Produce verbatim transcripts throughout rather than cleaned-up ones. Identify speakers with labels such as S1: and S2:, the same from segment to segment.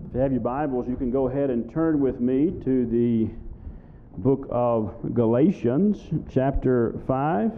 S1: If you have your Bibles, you can go ahead and turn with me to the book of Galatians, chapter five.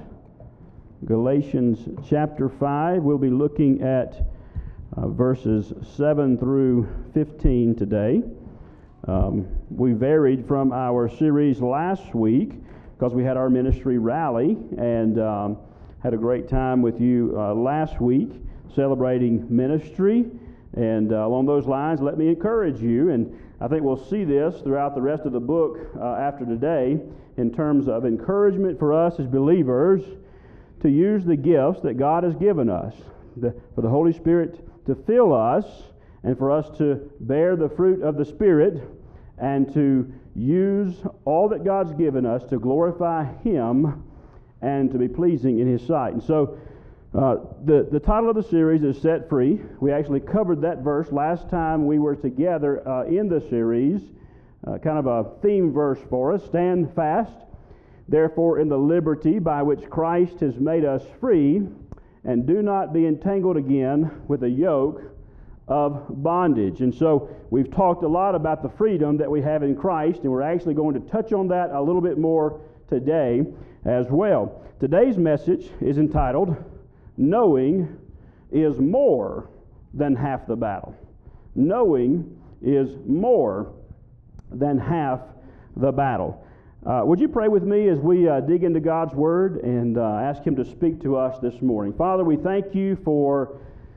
S1: Galatians chapter five. We'll be looking at uh, verses seven through fifteen today. Um, we varied from our series last week because we had our ministry rally and um, had a great time with you uh, last week celebrating ministry. And uh, along those lines, let me encourage you, and I think we'll see this throughout the rest of the book uh, after today, in terms of encouragement for us as believers to use the gifts that God has given us, the, for the Holy Spirit to fill us, and for us to bear the fruit of the Spirit, and to use all that God's given us to glorify Him and to be pleasing in His sight. And so, Uh, the, the title of the series is Set Free. We actually covered that verse last time we were together uh, in the series, uh, kind of a theme verse for us. Stand fast, therefore, in the liberty by which Christ has made us free, and do not be entangled again with a yoke of bondage. And so we've talked a lot about the freedom that we have in Christ, and we're actually going to touch on that a little bit more today as well. Today's message is entitled, Knowing is more than half the battle. Knowing is more than half the battle. Uh, would you pray with me as we uh, dig into God's Word and uh, ask Him to speak to us this morning? Father, we thank You for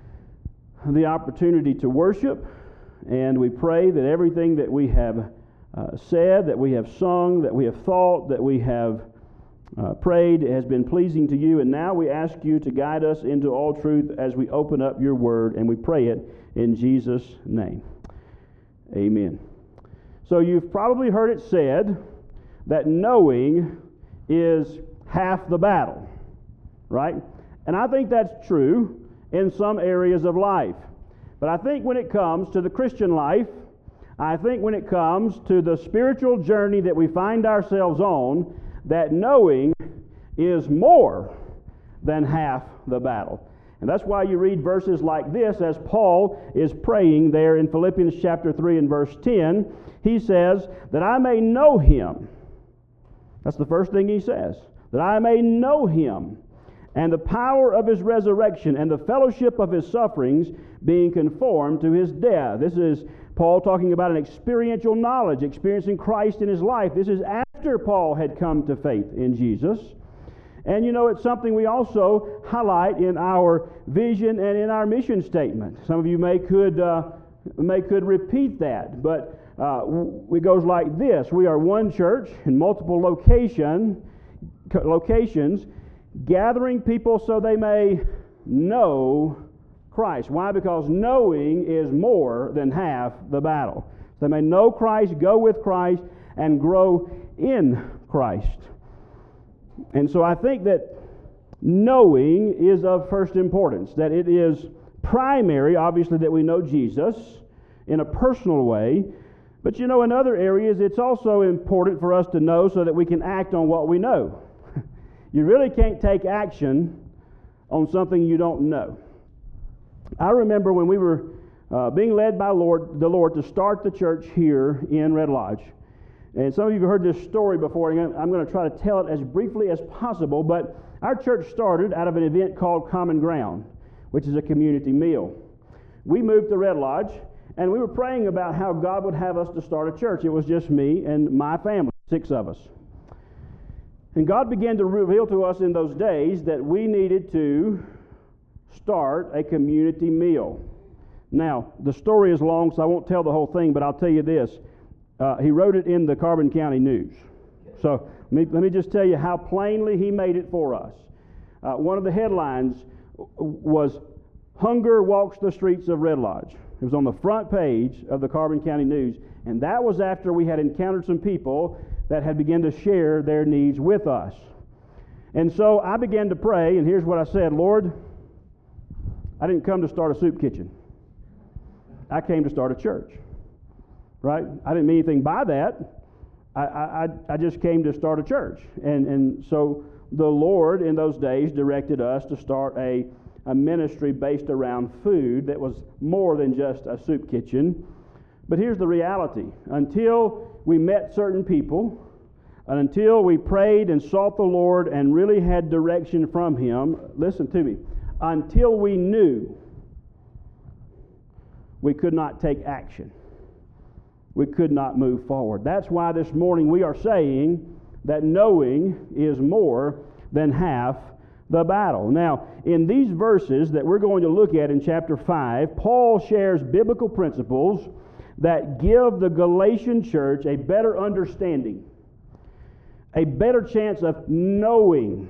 S1: the opportunity to worship, and we pray that everything that we have uh, said, that we have sung, that we have thought, that we have Uh, prayed has been pleasing to You, and now we ask You to guide us into all truth as we open up Your Word, and we pray it in Jesus' name. Amen. So you've probably heard it said that knowing is half the battle, right? And I think that's true in some areas of life. But I think when it comes to the Christian life, I think when it comes to the spiritual journey that we find ourselves on, that knowing is more than half the battle. And that's why you read verses like this as Paul is praying there in Philippians chapter three and verse ten. He says, that I may know Him. That's the first thing he says. That I may know Him, and the power of His resurrection, and the fellowship of His sufferings, being conformed to His death. This is Paul talking about an experiential knowledge, experiencing Christ in his life. This is after Paul had come to faith in Jesus. And you know, it's something we also highlight in our vision and in our mission statement. Some of you may could uh, may could repeat that, but uh, it goes like this. We are one church in multiple location, locations, gathering people so they may know Christ. Why? Because knowing is more than half the battle. They may know Christ, go with Christ, and grow in Christ. And so I think that knowing is of first importance, that it is primary, obviously, that we know Jesus in a personal way. But you know, in other areas, it's also important for us to know so that we can act on what we know. You really can't take action on something you don't know. I remember when we were uh, being led by Lord, the Lord to start the church here in Red Lodge. And some of you have heard this story before, and I'm going to try to tell it as briefly as possible, but our church started out of an event called Common Ground, which is a community meal. We moved to Red Lodge, and we were praying about how God would have us to start a church. It was just me and my family, six of us. And God began to reveal to us in those days that we needed to start a community meal. Now, the story is long, so I won't tell the whole thing, but I'll tell you this. Uh, he wrote it in the Carbon County News. So let me, let me just tell you how plainly he made it for us. Uh, one of the headlines was, Hunger Walks the Streets of Red Lodge. It was on the front page of the Carbon County News, and that was after we had encountered some people that had begun to share their needs with us. And so I began to pray, and here's what I said, Lord, I didn't come to start a soup kitchen. I came to start a church, right? I didn't mean anything by that. I, I, I just came to start a church. And, and so the Lord in those days directed us to start a, a ministry based around food that was more than just a soup kitchen, But here's the reality. Until we met certain people, and until we prayed and sought the Lord and really had direction from Him, listen to me, until we knew, we could not take action. We could not move forward. That's why this morning we are saying that knowing is more than half the battle. Now, in these verses that we're going to look at in chapter five, Paul shares biblical principles that give the Galatian church a better understanding, a better chance of knowing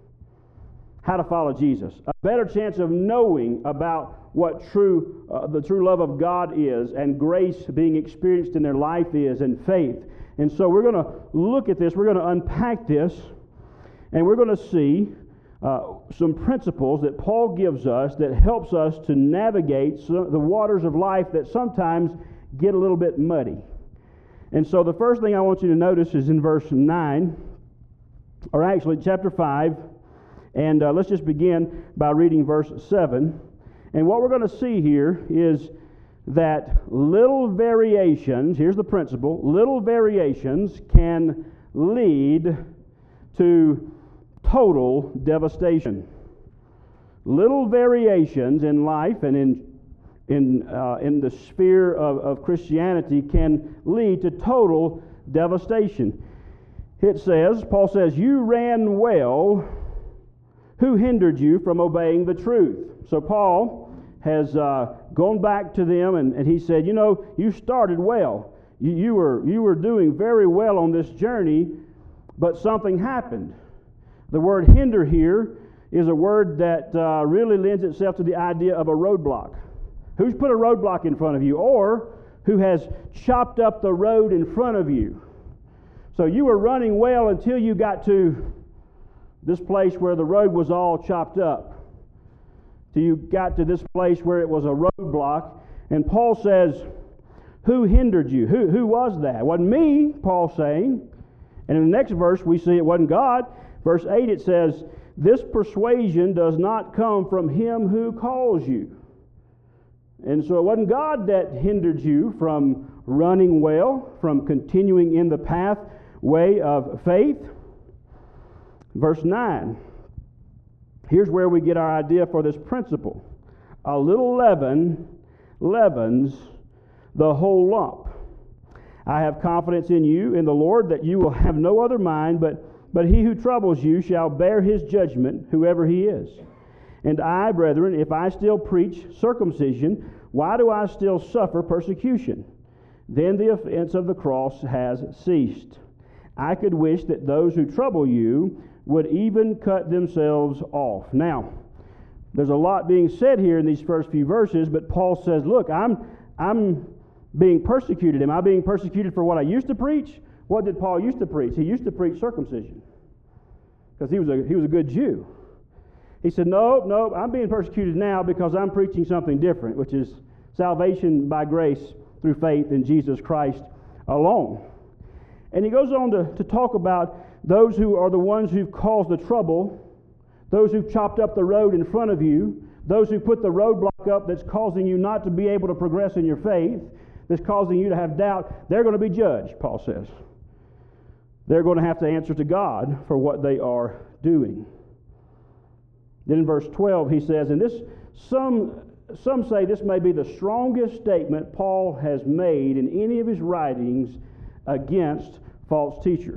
S1: how to follow Jesus, a better chance of knowing about what true, uh, the true love of God is, and grace being experienced in their life is, and faith. And so we're going to look at this, we're going to unpack this, and we're going to see uh, some principles that Paul gives us that helps us to navigate some, the waters of life that sometimes get a little bit muddy. And so the first thing I want you to notice is in verse nine, or actually chapter five, and uh, let's just begin by reading verse seven. And what we're going to see here is that little variations, here's the principle, little variations can lead to total devastation. Little variations in life and in in uh, in the sphere of, of Christianity can lead to total devastation. It says, Paul says, you ran well. Who hindered you from obeying the truth? So Paul has uh, gone back to them, and, and he said, you know, you started well. You, you were you were doing very well on this journey, but something happened. The word hinder here is a word that uh, really lends itself to the idea of a roadblock. Who's put a roadblock in front of you, or who has chopped up the road in front of you? So you were running well until you got to this place where the road was all chopped up. Till you got to this place where it was a roadblock. And Paul says, who hindered you? Who, who was that? It wasn't me, Paul's saying. And in the next verse we see it wasn't God. Verse eight it says, this persuasion does not come from him who calls you. And so it wasn't God that hindered you from running well, from continuing in the pathway of faith. Verse nine, here's where we get our idea for this principle. A little leaven leavens the whole lump. I have confidence in you, in the Lord, that you will have no other mind, but, but he who troubles you shall bear his judgment, whoever he is. And I, brethren, if I still preach circumcision, why do I still suffer persecution? Then the offense of the cross has ceased. I could wish that those who trouble you would even cut themselves off. Now, there's a lot being said here in these first few verses, but Paul says, look, I'm, I'm being persecuted. Am I being persecuted for what I used to preach? What did Paul used to preach? He used to preach circumcision because he was a, he was a good Jew. He said, no, no, I'm being persecuted now because I'm preaching something different, which is salvation by grace through faith in Jesus Christ alone. And he goes on to, to talk about those who are the ones who've caused the trouble, those who've chopped up the road in front of you, those who put the roadblock up that's causing you not to be able to progress in your faith, that's causing you to have doubt. They're going to be judged, Paul says. They're going to have to answer to God for what they are doing. Then in verse twelve he says, and this, some, some say this may be the strongest statement Paul has made in any of his writings against false teachers.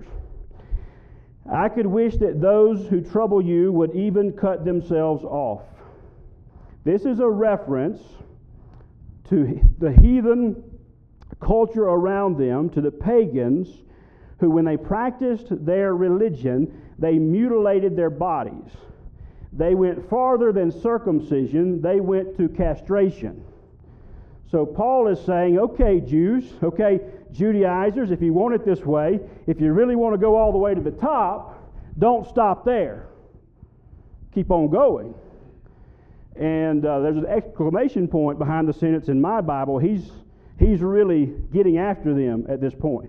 S1: I could wish that those who trouble you would even cut themselves off. This is a reference to the heathen culture around them, to the pagans, who when they practiced their religion, they mutilated their bodies. They went farther than circumcision, they went to castration. So Paul is saying, okay, Jews, okay, Judaizers, if you want it this way, if you really want to go all the way to the top, don't stop there. Keep on going. And uh, there's an exclamation point behind the sentence in my Bible. He's, he's really getting after them at this point.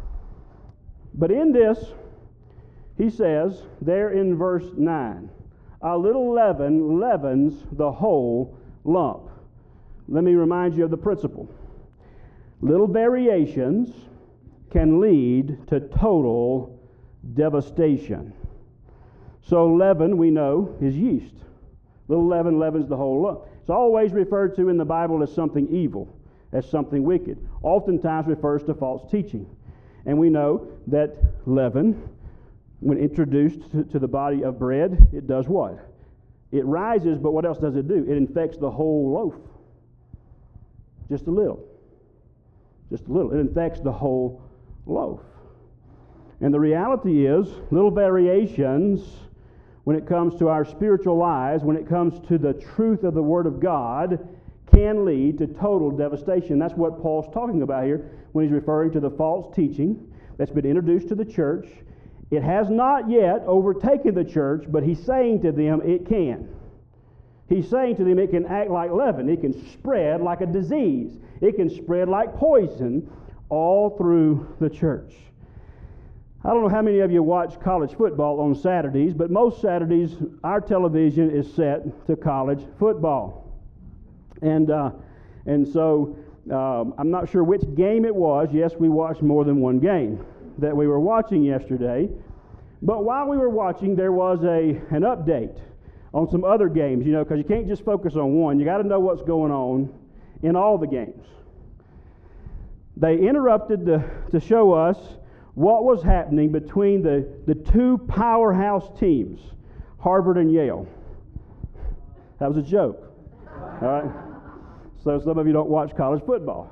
S1: But in this, he says, there in verse nine, a little leaven leavens the whole lump. Let me remind you of the principle. little variations can lead to total devastation. So leaven, we know, is yeast. Little leaven leavens the whole lump. It's always referred to in the Bible as something evil, as something wicked. Oftentimes refers to false teaching. And we know that leaven, when introduced to, to the body of bread, it does what? It rises, but what else does it do? It infects the whole loaf. Just a little. Just a little. It infects the whole loaf. And the reality is, little variations when it comes to our spiritual lives, when it comes to the truth of the Word of God, can lead to total devastation. That's what Paul's talking about here when he's referring to the false teaching that's been introduced to the church. It has not yet overtaken the church, but he's saying to them it can. He's saying to them it can act like leaven. It can spread like a disease. It can spread like poison all through the church. I don't know how many of you watch college football on Saturdays, but most Saturdays our television is set to college football. And uh, and so um, I'm not sure which game it was. Yes, we watched more than one game that we were watching yesterday. But while we were watching, there was a an update on some other games, you know, because you can't just focus on one. You got to know what's going on in all the games. They interrupted the, to show us what was happening between the, the two powerhouse teams, Harvard and Yale. That was a joke. All right? So some of you don't watch college football.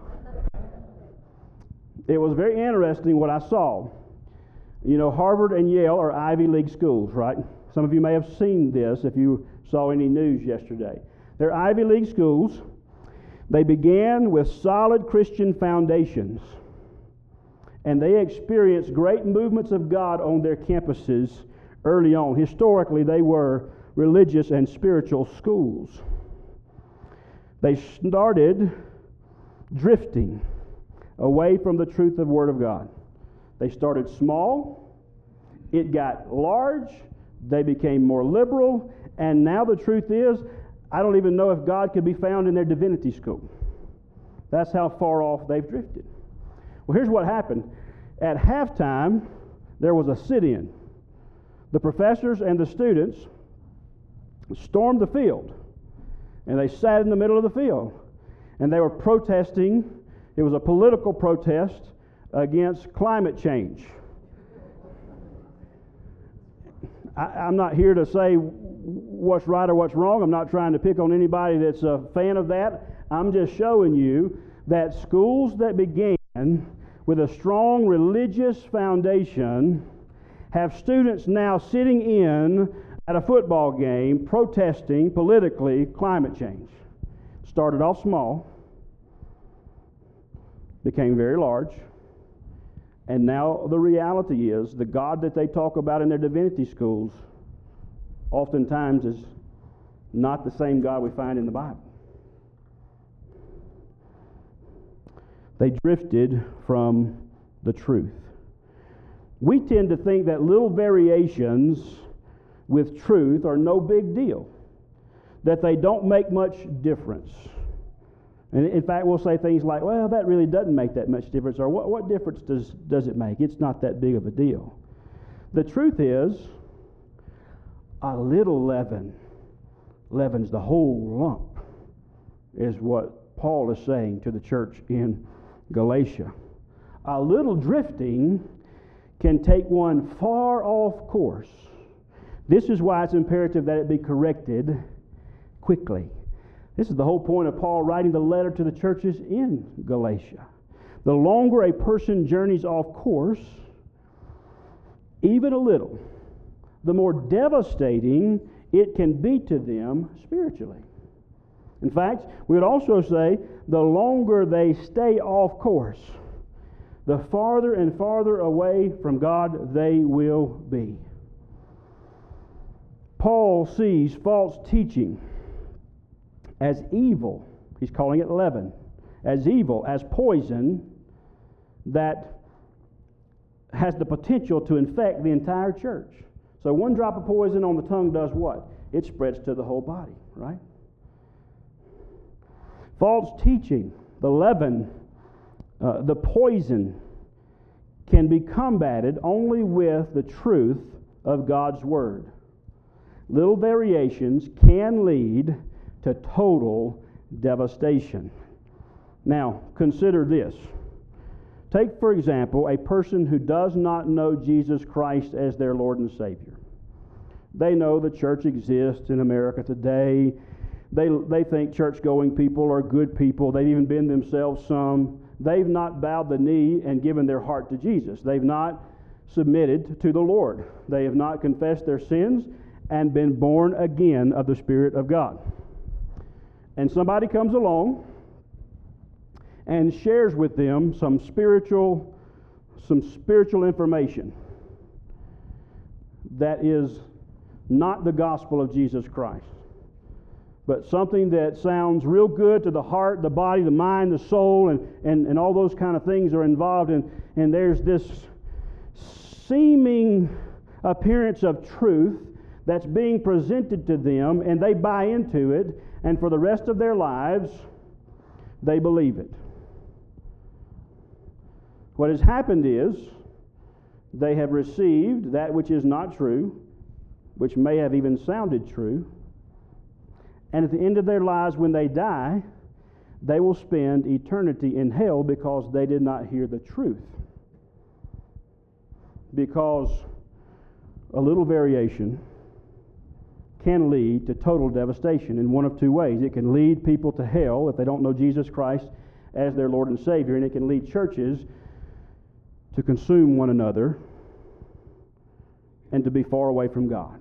S1: It was very interesting what I saw. You know, Harvard and Yale are Ivy League schools, right? Some of you may have seen this if you saw any news yesterday. They're Ivy League schools. They began with solid Christian foundations, and they experienced great movements of God on their campuses early on. Historically, they were religious and spiritual schools. They started drifting away from the truth of the Word of God. They started small, it got large, they became more liberal, and now the truth is, I don't even know if God could be found in their divinity school. That's how far off they've drifted. Well, here's what happened. At halftime, there was a sit-in. The professors and the students stormed the field, and they sat in the middle of the field, and they were protesting. It was a political protest against climate change. I, I'm not here to say what's right or what's wrong. I'm not trying to pick on anybody that's a fan of that. I'm just showing you that schools that began with a strong religious foundation have students now sitting in at a football game protesting politically climate change. Started off small, became very large, and now the reality is the God that they talk about in their divinity schools oftentimes is not the same God we find in the Bible. They drifted from the truth. We tend to think that little variations with truth are no big deal, that they don't make much difference. And in fact, we'll say things like, well, that really doesn't make that much difference, or what, what difference does, does it make? It's not that big of a deal. The truth is, a little leaven leavens the whole lump, is what Paul is saying to the church in Galatia. A little drifting can take one far off course. This is why it's imperative that it be corrected quickly. This is the whole point of Paul writing the letter to the churches in Galatia. The longer a person journeys off course, even a little, the more devastating it can be to them spiritually. In fact, we would also say the longer they stay off course, the farther and farther away from God they will be. Paul sees false teaching as evil. He's calling it leaven. As evil, as poison that has the potential to infect the entire church. So one drop of poison on the tongue does what? It spreads to the whole body, right? False teaching, the leaven Uh, the poison can be combated only with the truth of God's Word. Little variations can lead to total devastation. Now, consider this. Take, for example, a person who does not know Jesus Christ as their Lord and Savior. They know the church exists in America today. They, they think church-going people are good people. They've even been themselves some. They've not bowed the knee and given their heart to Jesus. They've not submitted to the Lord. They have not confessed their sins and been born again of the Spirit of God. And somebody comes along and shares with them some spiritual, some spiritual information that is not the gospel of Jesus Christ, but something that sounds real good to the heart, the body, the mind, the soul, and, and, and all those kind of things are involved. And, and there's this seeming appearance of truth that's being presented to them, and they buy into it, and for the rest of their lives, they believe it. What has happened is they have received that which is not true, which may have even sounded true, and at the end of their lives, when they die, they will spend eternity in hell because they did not hear the truth. Because a little variation can lead to total devastation in one of two ways. It can lead people to hell if they don't know Jesus Christ as their Lord and Savior, and it can lead churches to consume one another and to be far away from God.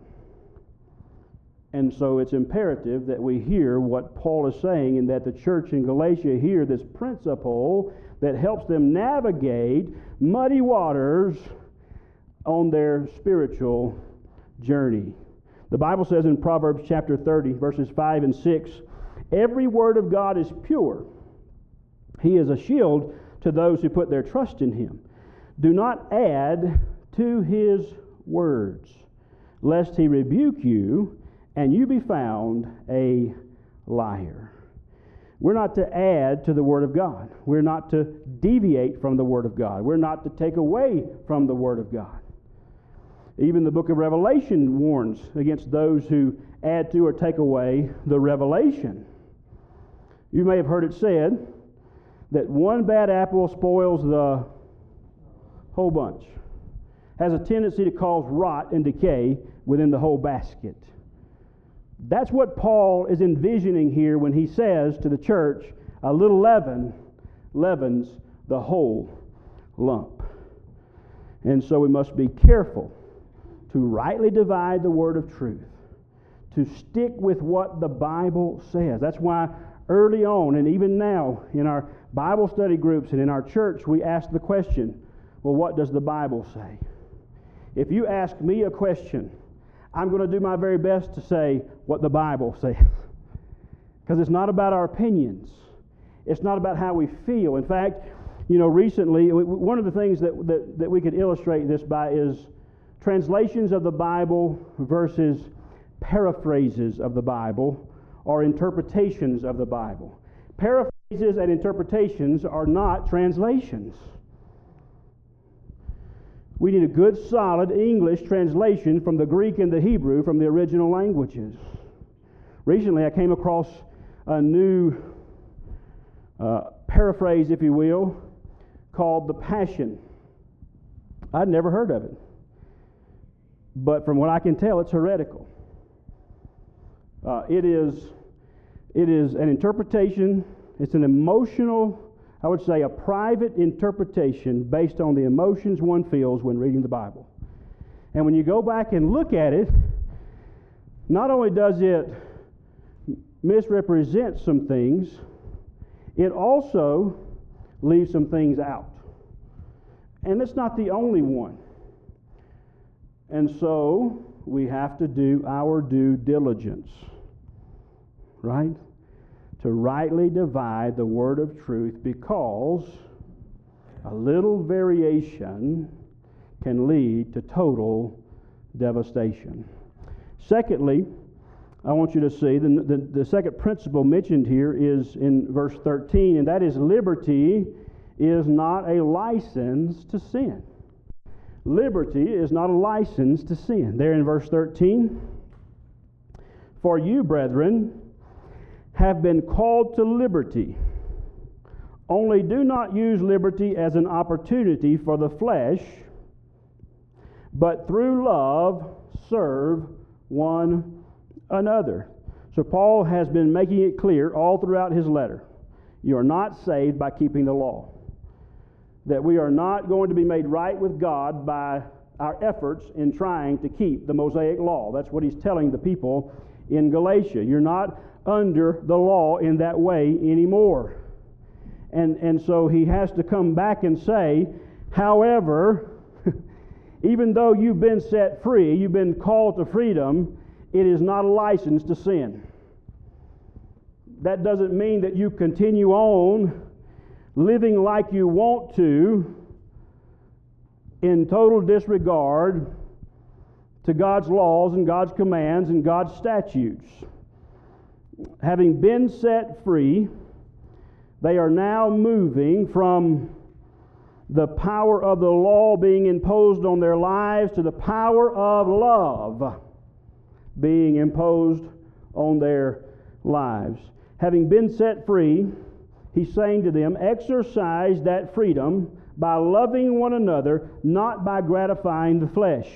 S1: And so it's imperative that we hear what Paul is saying, and that the church in Galatia hear this principle that helps them navigate muddy waters on their spiritual journey. The Bible says in Proverbs chapter thirty, verses five and six, "Every word of God is pure. He is a shield to those who put their trust in Him. Do not add to His words, lest He rebuke you, and you be found a liar." We're not to add to the Word of God. We're not to deviate from the Word of God. We're not to take away from the Word of God. Even the book of Revelation warns against those who add to or take away the revelation. You may have heard it said that one bad apple spoils the whole bunch. Has a tendency to cause rot and decay within the whole basket. That's what Paul is envisioning here when he says to the church, a little leaven leavens the whole lump. And so we must be careful to rightly divide the word of truth, to stick with what the Bible says. That's why early on, and even now in our Bible study groups and in our church, we ask the question, well, what does the Bible say? If you ask me a question, I'm going to do my very best to say what the Bible says. Because it's not about our opinions. It's not about how we feel. In fact, you know, recently, one of the things that, that, that we could illustrate this by is translations of the Bible versus paraphrases of the Bible, or interpretations of the Bible. Paraphrases and interpretations are not translations. We need a good, solid English translation from the Greek and the Hebrew from the original languages. Recently, I came across a new uh, paraphrase, if you will, called the Passion. I'd never heard of it. But from what I can tell, it's heretical. Uh, it is, it is an interpretation, it's an emotional, I would say a private interpretation based on the emotions one feels when reading the Bible. And when you go back and look at it, not only does it misrepresent some things, it also leaves some things out. And it's not the only one. And so we have to do our due diligence, right? To rightly divide the word of truth, because a little variation can lead to total devastation. Secondly, I want you to see the, the, the second principle mentioned here is in verse thirteen, and that is liberty is not a license to sin. Liberty is not a license to sin. There in verse thirteen, for you, brethren, have been called to liberty. Only do not use liberty as an opportunity for the flesh, but through love serve one another. So Paul has been making it clear all throughout his letter. You are not saved by keeping the law. That we are not going to be made right with God by our efforts in trying to keep the Mosaic law. That's what he's telling the people in Galatia. You're not under the law in that way anymore. And, and so he has to come back and say, however, even though you've been set free, you've been called to freedom, it is not a license to sin. That doesn't mean that you continue on living like you want to in total disregard to God's laws and God's commands and God's statutes. Having been set free, they are now moving from the power of the law being imposed on their lives to the power of love being imposed on their lives. Having been set free, he's saying to them, exercise that freedom by loving one another, not by gratifying the flesh.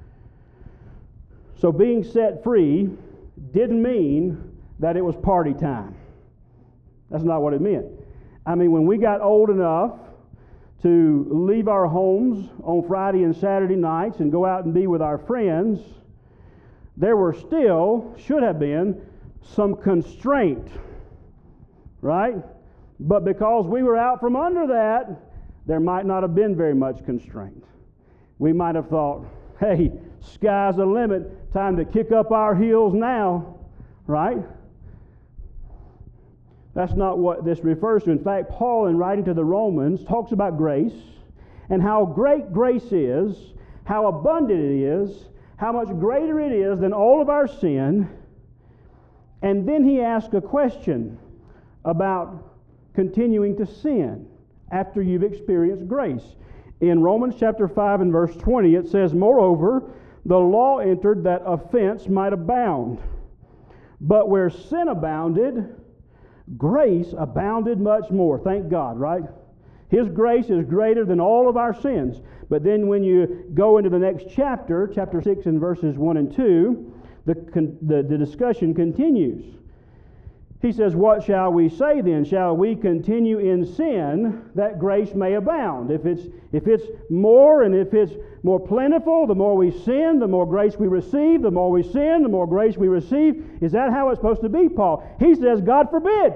S1: So being set free didn't mean that it was party time. That's not what it meant. I mean, when we got old enough to leave our homes on Friday and Saturday nights and go out and be with our friends, there were still, should have been, some constraint, right? But because we were out from under that, there might not have been very much constraint. We might have thought, hey, sky's the limit, time to kick up our heels now, right? That's not what this refers to. In fact, Paul, in writing to the Romans, talks about grace and how great grace is, how abundant it is, how much greater it is than all of our sin. And then he asks a question about continuing to sin after you've experienced grace. In Romans chapter five and verse twenty, it says, moreover, the law entered that offense might abound. But where sin abounded, grace abounded much more. Thank God, right? His grace is greater than all of our sins. But then when you go into the next chapter, chapter six and verses one and two, the, the, the discussion continues. He says, what shall we say then? Shall we continue in sin that grace may abound? If it's, if it's more and if it's more plentiful, the more we sin, the more grace we receive. The more we sin, the more grace we receive. Is that how it's supposed to be, Paul? He says, God forbid.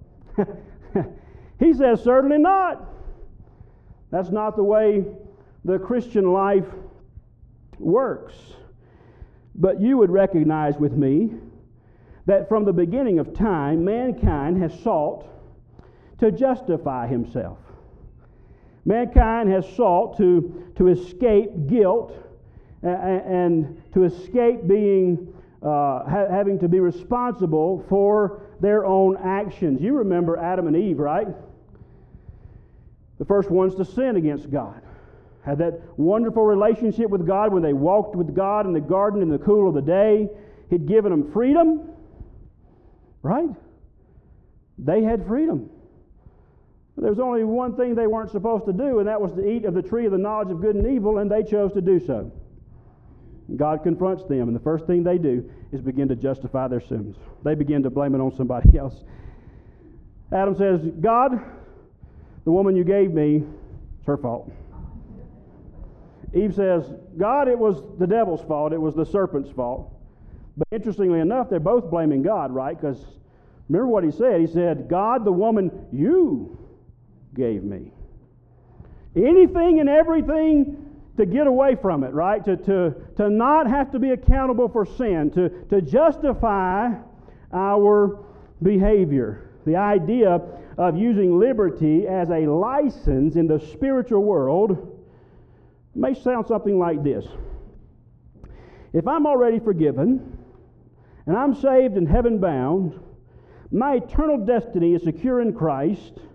S1: He says, certainly not. That's not the way the Christian life works. But you would recognize with me that from the beginning of time, mankind has sought to justify himself. Mankind has sought to, to escape guilt and, and to escape being uh, ha- having to be responsible for their own actions. You remember Adam and Eve, right? The first ones to sin against God. Had that wonderful relationship with God when they walked with God in the garden in the cool of the day. He'd given them freedom. Right? They had freedom. There was only one thing they weren't supposed to do, and that was to eat of the tree of the knowledge of good and evil, and they chose to do so. God confronts them, and the first thing they do is begin to justify their sins. They begin to blame it on somebody else. Adam says, God, the woman you gave me, it's her fault. Eve says, God, it was the devil's fault. It was the serpent's fault. But interestingly enough, they're both blaming God, right? Because remember what he said. He said, God, the woman you gave me. Anything and everything to get away from it, right? To, to, to not have to be accountable for sin, to, to justify our behavior. The idea of using liberty as a license in the spiritual world may sound something like this. If I'm already forgiven, and I'm saved and heaven bound, my eternal destiny is secure in Christ,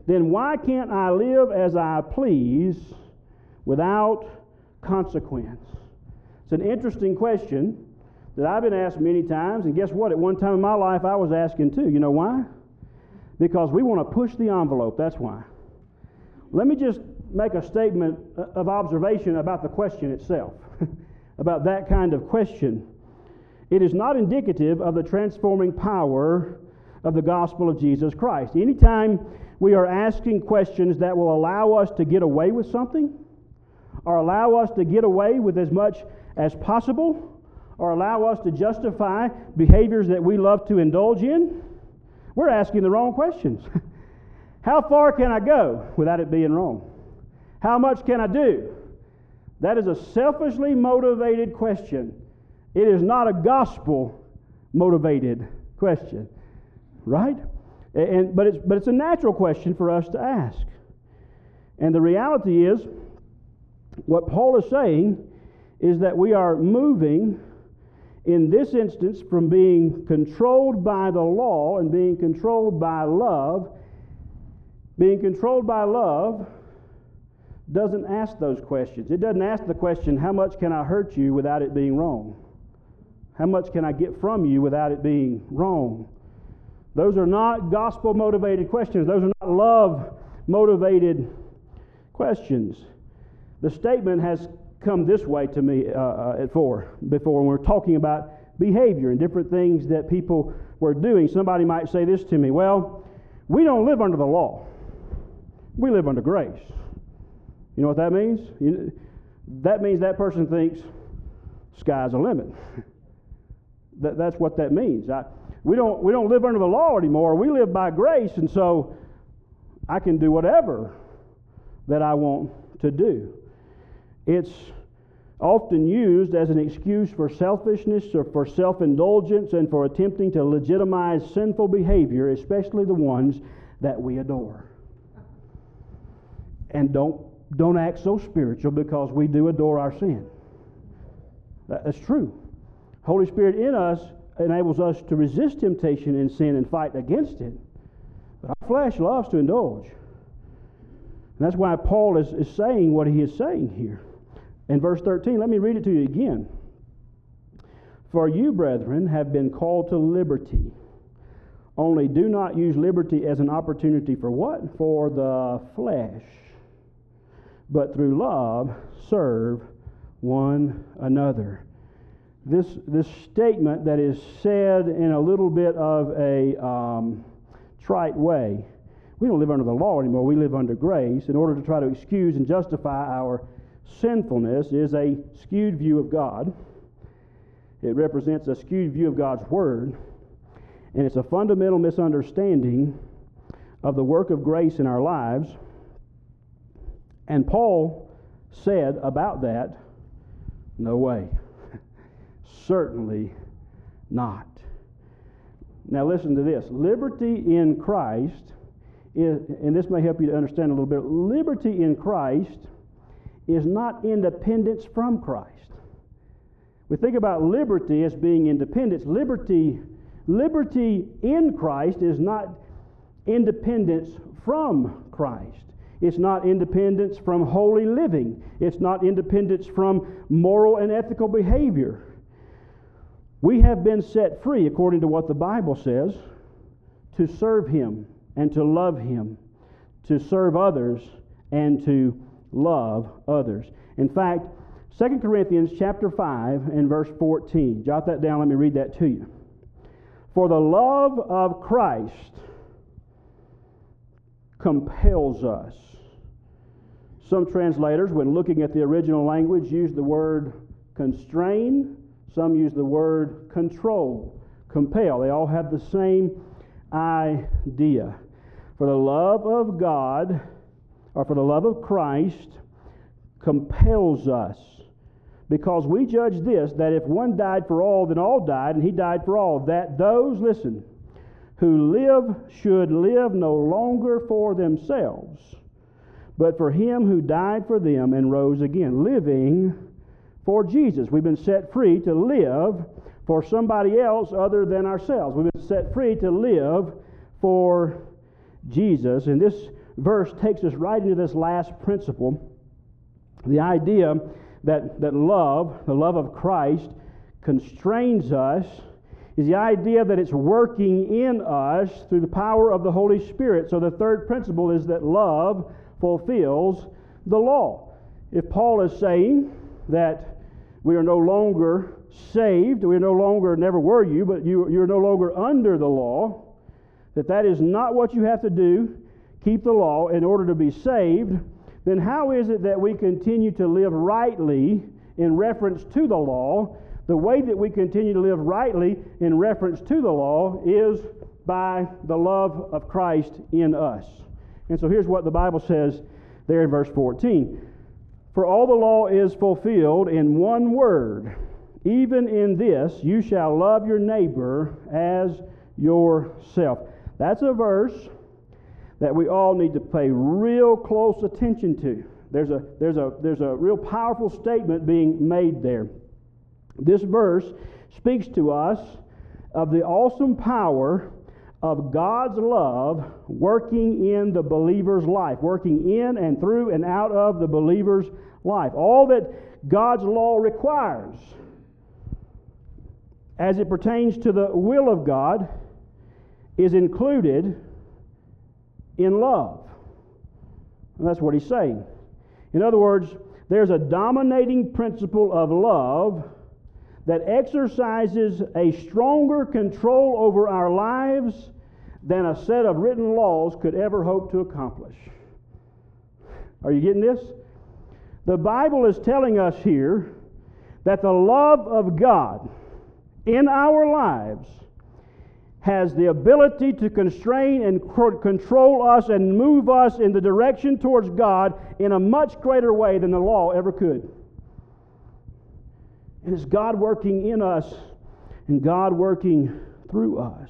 S1: then why can't I live as I please without consequence? It's an interesting question that I've been asked many times, and guess what? At one time in my life I was asking too. You know why? Because we want to push the envelope, that's why. Let me just make a statement of observation about the question itself, about that kind of question. It is not indicative of the transforming power of the gospel of Jesus Christ. Anytime we are asking questions that will allow us to get away with something, or allow us to get away with as much as possible, or allow us to justify behaviors that we love to indulge in, we're asking the wrong questions. How far can I go without it being wrong? How much can I do? That is a selfishly motivated question. It is not a gospel motivated question, right? And but it's but it's a natural question for us to ask. And the reality is, what Paul is saying is that we are moving in this instance from being controlled by the law and being controlled by love. Being controlled by love doesn't ask those questions. It doesn't ask the question, how much can I hurt you without it being wrong? How much can I get from you without it being wrong? Those are not gospel-motivated questions. Those are not love-motivated questions. The statement has come this way to me uh, uh, at four, before when we're talking about behavior and different things that people were doing. Somebody might say this to me, well, we don't live under the law. We live under grace. You know what that means? You, that means that person thinks sky's the limit. that, that's what that means. I, we don't we don't live under the law anymore. We live by grace, and so I can do whatever that I want to do. It's often used as an excuse for selfishness or for self-indulgence and for attempting to legitimize sinful behavior, especially the ones that we adore. And don't don't act so spiritual because we do adore our sin. That's true. Holy Spirit in us enables us to resist temptation and sin and fight against it. But our flesh loves to indulge. And that's why Paul is, is saying what he is saying here. In verse thirteen, let me read it to you again. For you, brethren, have been called to liberty. Only do not use liberty as an opportunity for what? For the flesh. But through love, serve one another. This, this statement that is said in a little bit of a um, trite way. We don't live under the law anymore. We live under grace. In order to try to excuse and justify our sinfulness is a skewed view of God. It represents a skewed view of God's Word. And it's a fundamental misunderstanding of the work of grace in our lives. And Paul said about that, no way. Certainly not. Now listen to this. Liberty in Christ is, and this may help you to understand a little bit, liberty in Christ is not independence from Christ. We think about liberty as being independence. Liberty, liberty in Christ is not independence from Christ. It's not independence from holy living. It's not independence from moral and ethical behavior. We have been set free, according to what the Bible says, to serve Him and to love Him, to serve others and to love others. In fact, Second Corinthians chapter five and verse fourteen. Jot that down, let me read that to you. For the love of Christ compels us. Some translators, when looking at the original language, use the word constrain. Some use the word control, compel. They all have the same idea. For the love of God, or for the love of Christ, compels us. Because we judge this, that if one died for all, then all died, and He died for all. That those, listen, who live should live no longer for themselves, but for Him who died for them and rose again. Living for Jesus. We've been set free to live for somebody else other than ourselves. We've been set free to live for Jesus. And this verse takes us right into this last principle. The idea that, that love, the love of Christ, constrains us is the idea that it's working in us through the power of the Holy Spirit. So the third principle is that love fulfills the law. If Paul is saying that we are no longer saved, we are no longer, never were you, but you, you're no longer under the law, that that is not what you have to do, keep the law in order to be saved, then how is it that we continue to live rightly in reference to the law? The way that we continue to live rightly in reference to the law is by the love of Christ in us. And so here's what the Bible says there in verse fourteen. For all the law is fulfilled in one word, even in this, you shall love your neighbor as yourself. That's a verse that we all need to pay real close attention to. There's a, there's a, there's a real powerful statement being made there. This verse speaks to us of the awesome power of God's love working in the believer's life, working in and through and out of the believer's life. All that God's law requires as it pertains to the will of God is included in love. And that's what he's saying. In other words, there's a dominating principle of love that exercises a stronger control over our lives than a set of written laws could ever hope to accomplish. Are you getting this? The Bible is telling us here that the love of God in our lives has the ability to constrain and control us and move us in the direction towards God in a much greater way than the law ever could. And it's God working in us and God working through us.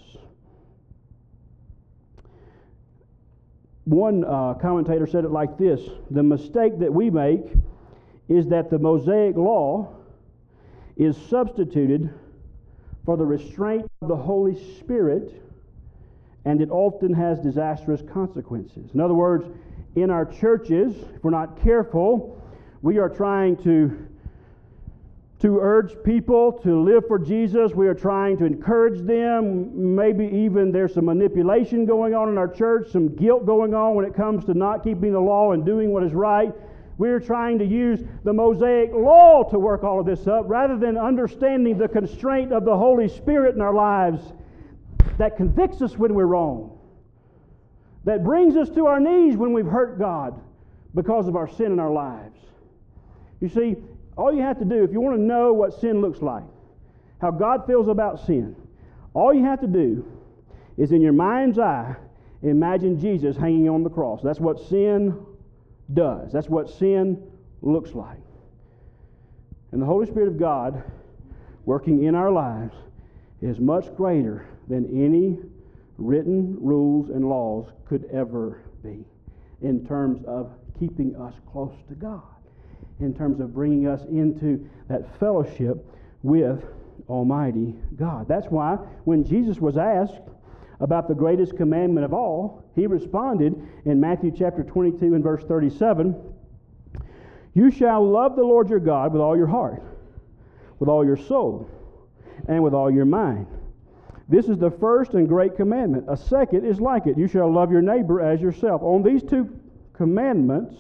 S1: One uh, commentator said it like this: the mistake that we make is that the Mosaic law is substituted for the restraint of the Holy Spirit, and it often has disastrous consequences. In other words, in our churches, if we're not careful, we are trying to to urge people to live for Jesus. We are trying to encourage them. Maybe even there's some manipulation going on in our church, some guilt going on when it comes to not keeping the law and doing what is right. We're trying to use the Mosaic law to work all of this up rather than understanding the constraint of the Holy Spirit in our lives that convicts us when we're wrong, that brings us to our knees when we've hurt God because of our sin in our lives. You see, all you have to do, if you want to know what sin looks like, how God feels about sin, all you have to do is in your mind's eye imagine Jesus hanging on the cross. That's what sin does. That's what sin looks like. And the Holy Spirit of God working in our lives is much greater than any written rules and laws could ever be in terms of keeping us close to God, in terms of bringing us into that fellowship with Almighty God. That's why when Jesus was asked about the greatest commandment of all, he responded in Matthew chapter twenty-two and verse thirty-seven, "You shall love the Lord your God with all your heart, with all your soul, and with all your mind. This is the first and great commandment. A second is like it. You shall love your neighbor as yourself. On these two commandments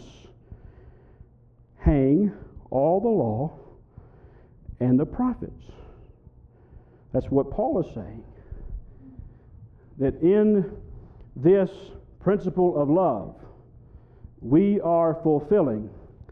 S1: hang all the law and the prophets." That's what Paul is saying. That in this principle of love, we are fulfilling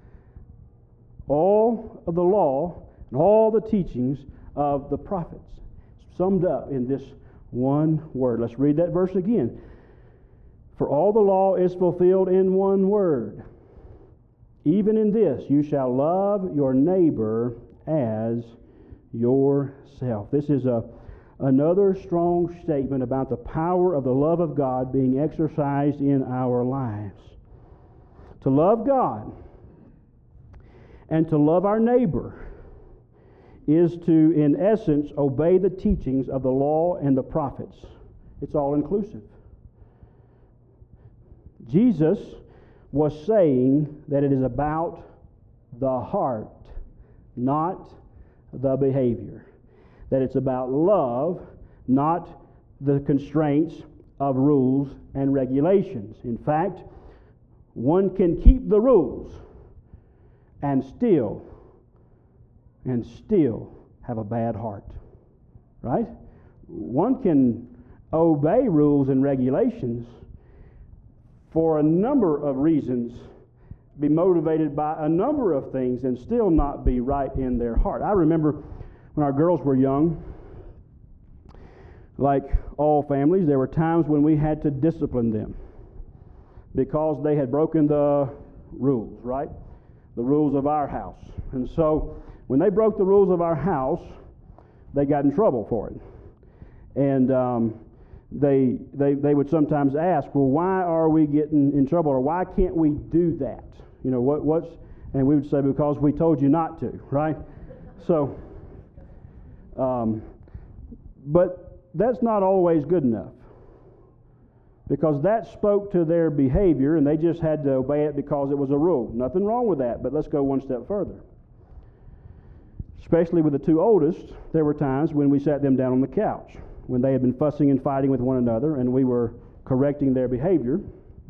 S1: all of the law and all the teachings of the prophets, summed up in this one word. Let's read that verse again. For all the law is fulfilled in one word. Even in this, you shall love your neighbor as yourself. This is a another strong statement about the power of the love of God being exercised in our lives. To love God and to love our neighbor is to, in essence, obey the teachings of the law and the prophets. It's all inclusive. Jesus was saying that it is about the heart, not the behavior. That it's about love, not the constraints of rules and regulations. In fact, one can keep the rules and still, and still have a bad heart. Right? One can obey rules and regulations for a number of reasons, be motivated by a number of things, and still not be right in their heart. I remember when our girls were young, like all families, there were times when we had to discipline them because they had broken the rules, right? The rules of our house. And so when they broke the rules of our house, they got in trouble for it. And um, they, they, they would sometimes ask, well, why are we getting in trouble, or why can't we do that? You know, what, what's, and we would say, because we told you not to, right? So, um, but that's not always good enough, because that spoke to their behavior and they just had to obey it because it was a rule. Nothing wrong with that, but let's go one step further. Especially with the two oldest, there were times when we sat them down on the couch, when they had been fussing and fighting with one another, and we were correcting their behavior.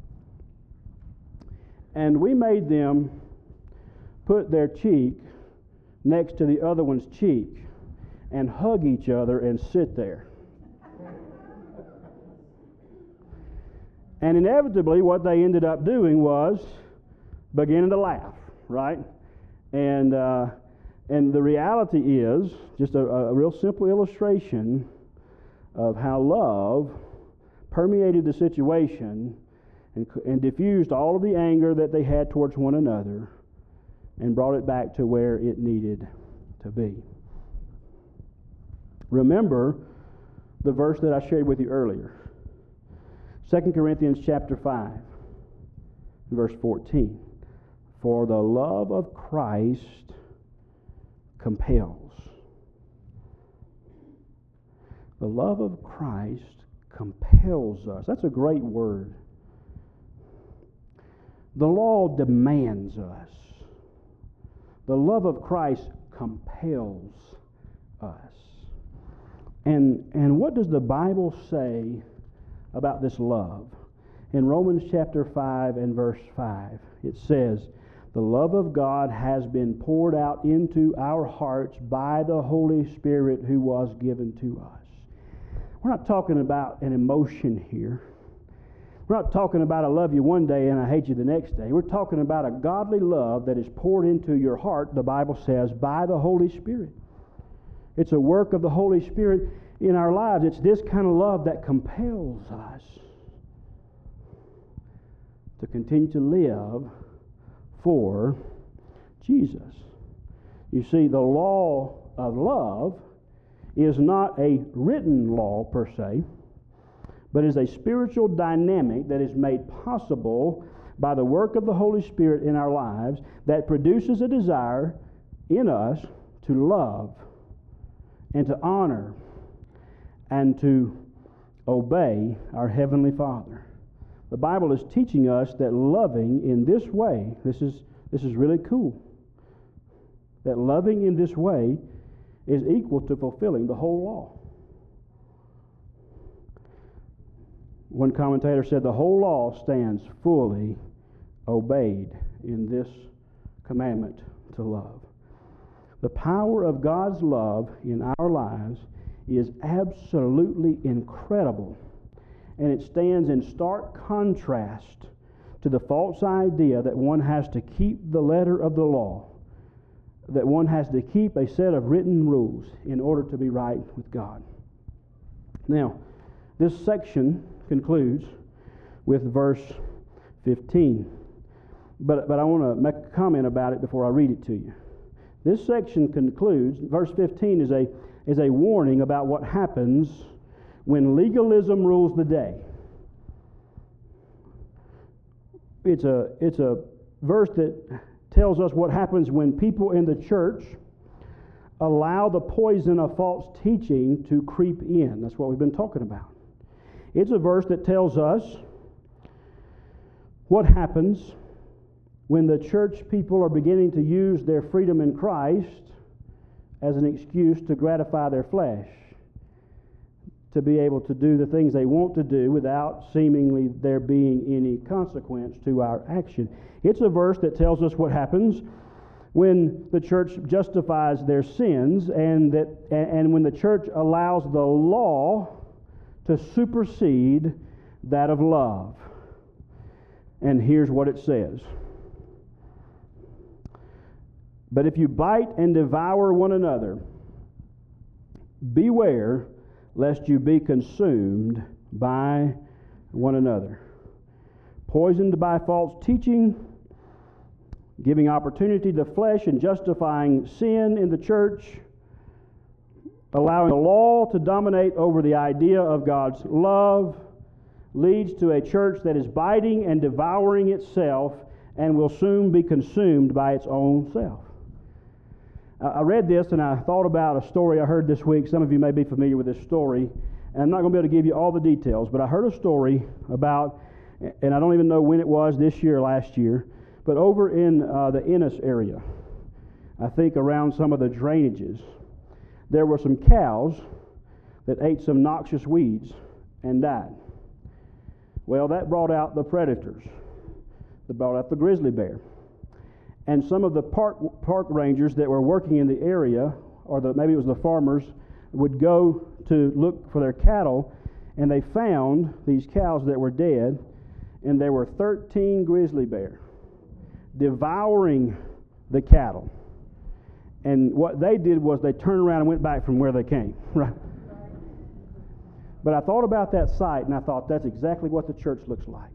S1: And we made them put their cheek next to the other one's cheek and hug each other and sit there. And inevitably, what they ended up doing was beginning to laugh, right? And uh, and the reality is, just a, a real simple illustration of how love permeated the situation and, and diffused all of the anger that they had towards one another and brought it back to where it needed to be. Remember the verse that I shared with you earlier. Second Corinthians chapter five, verse fourteen. For the love of Christ compels. The love of Christ compels us. That's a great word. The law demands us. The love of Christ compels us. And, and what does the Bible say about this love? In Romans chapter five and verse five, it says, the love of God has been poured out into our hearts by the Holy Spirit who was given to us. We're not talking about an emotion here. We're not talking about I love you one day and I hate you the next day. We're talking about a godly love that is poured into your heart, the Bible says, by the Holy Spirit. It's a work of the Holy Spirit in our lives. It's this kind of love that compels us to continue to live for Jesus. You see, the law of love is not a written law per se, but is a spiritual dynamic that is made possible by the work of the Holy Spirit in our lives that produces a desire in us to love and to honor and to obey our Heavenly Father. The Bible is teaching us that loving in this way, this is, this is really cool, that loving in this way is equal to fulfilling the whole law. One commentator said the whole law stands fully obeyed in this commandment to love. The power of God's love in our lives is absolutely incredible, and it stands in stark contrast to the false idea that one has to keep the letter of the law, that one has to keep a set of written rules in order to be right with God. Now, this section concludes with verse fifteen, but, but I want to make a comment about it before I read it to you. This section concludes, verse fifteen is a, is a warning about what happens when legalism rules the day. It's a, it's a verse that tells us what happens when people in the church allow the poison of false teaching to creep in. That's what we've been talking about. It's a verse that tells us What happens when the church people are beginning to use their freedom in Christ as an excuse to gratify their flesh, to be able to do the things they want to do without seemingly there being any consequence to our action? It's a verse that tells us what happens when the church justifies their sins, and that and when the church allows the law to supersede that of love. And here's what it says. But if you bite and devour one another, beware lest you be consumed by one another. Poisoned by false teaching, giving opportunity to the flesh and justifying sin in the church, allowing the law to dominate over the idea of God's love, leads to a church that is biting and devouring itself and will soon be consumed by its own self. I read this and I thought about a story I heard this week. Some of you may be familiar with this story, and I'm not going to be able to give you all the details, but I heard a story about, and I don't even know when it was, this year or last year, but over in uh, the Ennis area, I think around some of the drainages, there were some cows that ate some noxious weeds and died. Well, that brought out the predators. That brought out the grizzly bear. And some of the park park rangers that were working in the area, or the, maybe it was the farmers, would go to look for their cattle, and they found these cows that were dead, and there were thirteen grizzly bears devouring the cattle. And what they did was they turned around and went back from where they came, right? But I thought about that sight, and I thought that's exactly what the church looks like.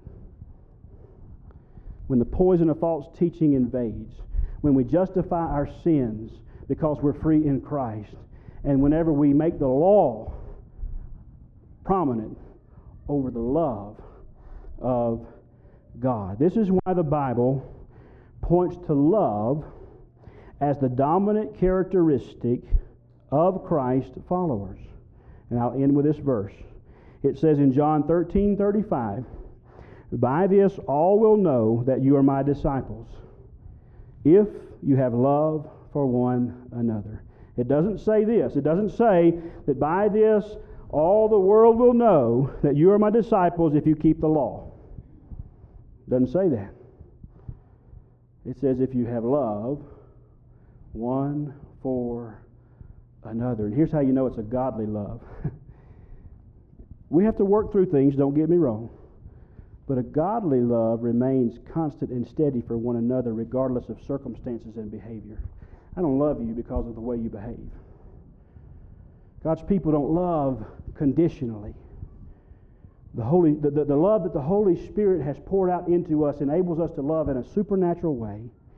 S1: When the poison of false teaching invades, when we justify our sins because we're free in Christ, and whenever we make the law prominent over the love of God. This is why the Bible points to love as the dominant characteristic of Christ followers. And I'll end with this verse. It says in John thirteen thirty-five, by this all will know that you are my disciples, if you have love for one another. It doesn't say this. It doesn't say that by this all the world will know that you are my disciples if you keep the law. It doesn't say that. It says if you have love one for another. And here's how you know it's a godly love. We have to work through things, don't get me wrong. But a godly love remains constant and steady for one another regardless of circumstances and behavior. I don't love you because of the way you behave. God's people don't love conditionally. The, Holy, the, the, the love that the Holy Spirit has poured out into us enables us to love in a supernatural way,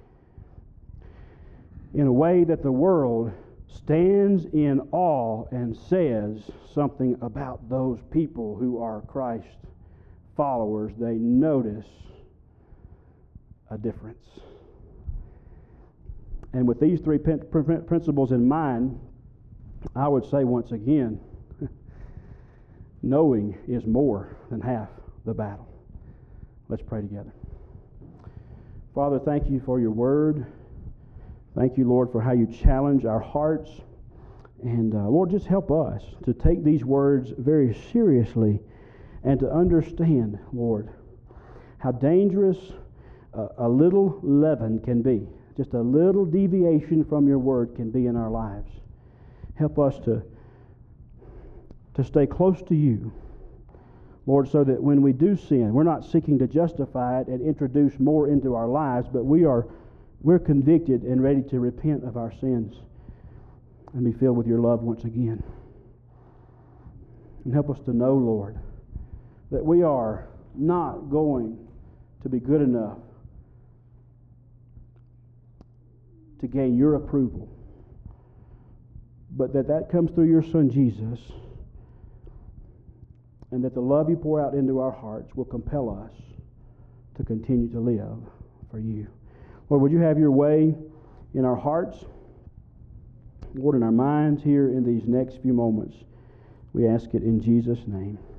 S1: in a way that the world stands in awe and says something about those people who are Christ followers. They notice a difference. And with these three principles in mind, I would say once again, knowing is more than half the battle. Let's pray together. Father, thank you for your word. Thank you, Lord, for how you challenge our hearts. And uh, Lord, just help us to take these words very seriously and to understand, Lord, how dangerous uh, a little leaven can be. Just a little deviation from your word can be in our lives. Help us to, to stay close to you, Lord, so that when we do sin, we're not seeking to justify it and introduce more into our lives, but we are we're convicted and ready to repent of our sins and be filled with your love once again. And help us to know, Lord, that we are not going to be good enough to gain your approval, but that that comes through your Son Jesus, and that the love you pour out into our hearts will compel us to continue to live for you. Lord, would you have your way in our hearts, Lord, in our minds here in these next few moments. We ask it in Jesus' name.